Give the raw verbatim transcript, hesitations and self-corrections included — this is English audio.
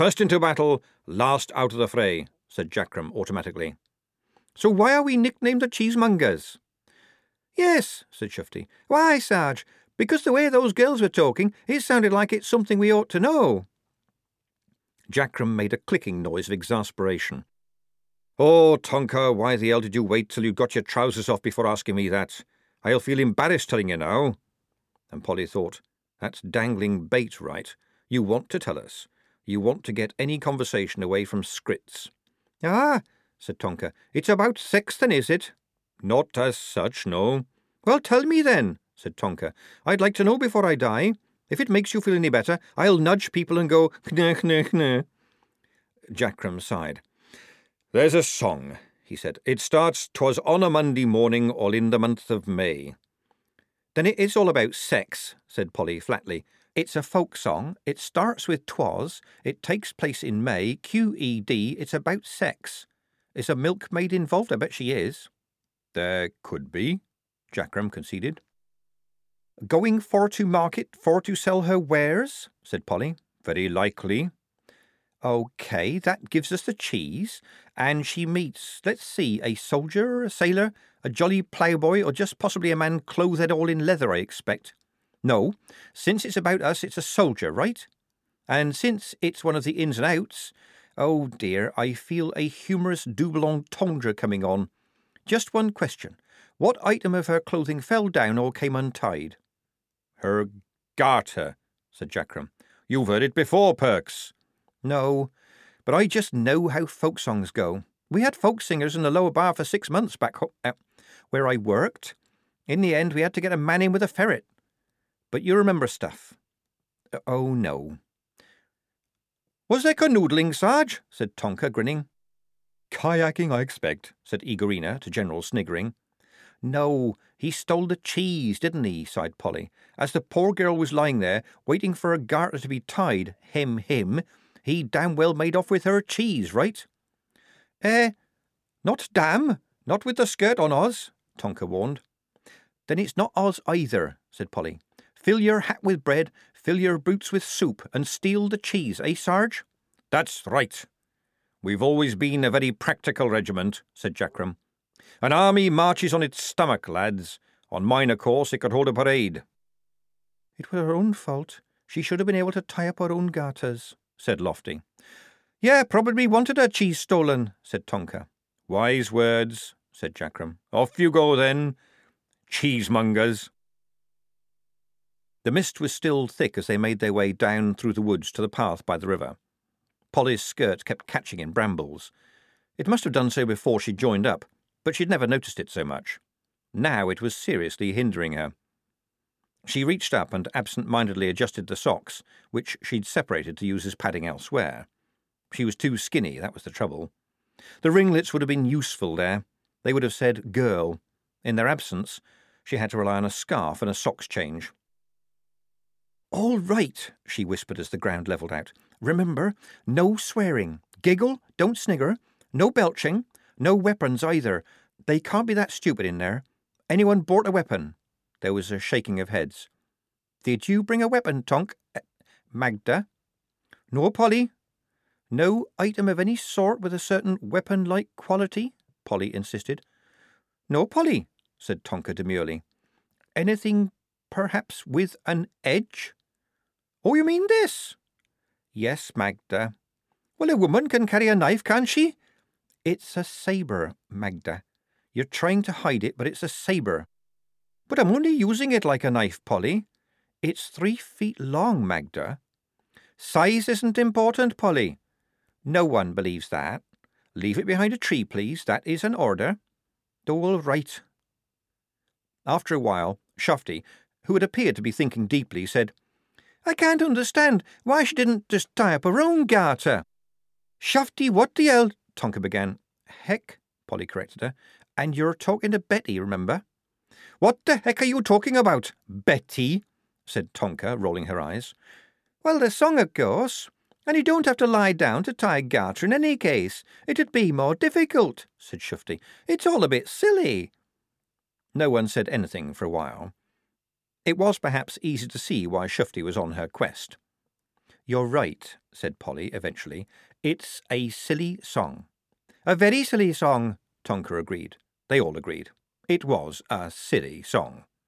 First into battle, last out of the fray, said Jackram automatically. So why are we nicknamed the Cheesemongers? Yes, said Shufti. Why, Sarge, because the way those girls were talking, it sounded like it's something we ought to know. Jackram made a clicking noise of exasperation. Oh, Tonker, why the hell did you wait till you got your trousers off before asking me that? I'll feel embarrassed telling you now. And Polly thought, that's dangling bait, right? You want to tell us. You want to get any conversation away from Scritz. Ah, said Tonker, it's about sex then, is it? Not as such, no. Well, tell me then, said Tonker. I'd like to know before I die. If it makes you feel any better, I'll nudge people and go, kneh, kneh, kneh. Jackram sighed. There's a song, he said. It starts, "'Twas on a Monday morning, all in the month of May." Then it is all about sex, said Polly flatly. It's a folk song. It starts with "'twas." It takes place in May. Q E D. It's about sex. Is a milkmaid involved? I bet she is. There could be, Jackram conceded. Going for to market for to sell her wares, said Polly. Very likely. OK, that gives us the cheese, and she meets, let's see, a soldier, a sailor, a jolly ploughboy, or just possibly a man clothed all in leather, I expect. No, since it's about us, it's a soldier, right? And since it's one of the ins and outs, oh dear, I feel a humorous double entendre coming on. Just one question. What item of her clothing fell down or came untied? Her garter, said Jackram. You've heard it before, Perks. No, but I just know how folk songs go. We had folk singers in the lower bar for six months back ho- uh, where I worked. In the end, we had to get a man in with a ferret. But you remember stuff. Uh, oh, no. Was there canoodling, Sarge? Said Tonker, grinning. Kayaking, I expect, said Igorina to General Sniggering. No, he stole the cheese, didn't he? Sighed Polly. As the poor girl was lying there, waiting for a garter to be tied, him, him, he damn well made off with her cheese, right? Eh, not damn, not with the skirt on, Oz, Tonker warned. Then it's not Oz either, said Polly. Fill your hat with bread, fill your boots with soup, and steal the cheese, eh, Sarge? That's right. We've always been a very practical regiment, said Jackram. An army marches on its stomach, lads. On mine, of course, it could hold a parade. It was her own fault. She should have been able to tie up her own garters, said Lofty. Yeah, probably wanted her cheese stolen, said Tonker. Wise words, said Jackram. Off you go, then, cheesemongers. The mist was still thick as they made their way down through the woods to the path by the river. Polly's skirt kept catching in brambles. It must have done so before she joined up, but she'd never noticed it so much. Now it was seriously hindering her. She reached up and absent-mindedly adjusted the socks, which she'd separated to use as padding elsewhere. She was too skinny, that was the trouble. The ringlets would have been useful there. They would have said girl. In their absence, she had to rely on a scarf and a socks change. All right, she whispered as the ground levelled out. Remember, no swearing. Giggle, don't snigger. No belching. No weapons either. They can't be that stupid in there. Anyone brought a weapon? There was a shaking of heads. Did you bring a weapon, Tonk? Uh, Magda? No, Polly. No item of any sort with a certain weapon-like quality? Polly insisted. No, Polly, said Tonker demurely. Anything, perhaps, with an edge? Oh, you mean this? Yes, Magda. Well, a woman can carry a knife, can't she? It's a sabre, Magda. You're trying to hide it, but it's a sabre. But I'm only using it like a knife, Polly. It's three feet long, Magda. Size isn't important, Polly. No one believes that. Leave it behind a tree, please. That is an order. All right. After a while, Shufti, who had appeared to be thinking deeply, said, I can't understand why she didn't just tie up her own garter. Shufti, what the hell? Tonker began. Heck, Polly corrected her. And you're talking to Betty, remember? What the heck are you talking about, Betty? Said Tonker, rolling her eyes. Well, the song, of course. And you don't have to lie down to tie a garter in any case. It'd be more difficult, said Shufti. It's all a bit silly. No one said anything for a while. It was perhaps easy to see why Shufti was on her quest. You're right, said Polly eventually. It's a silly song. A very silly song, Tonker agreed. They all agreed. It was a silly song.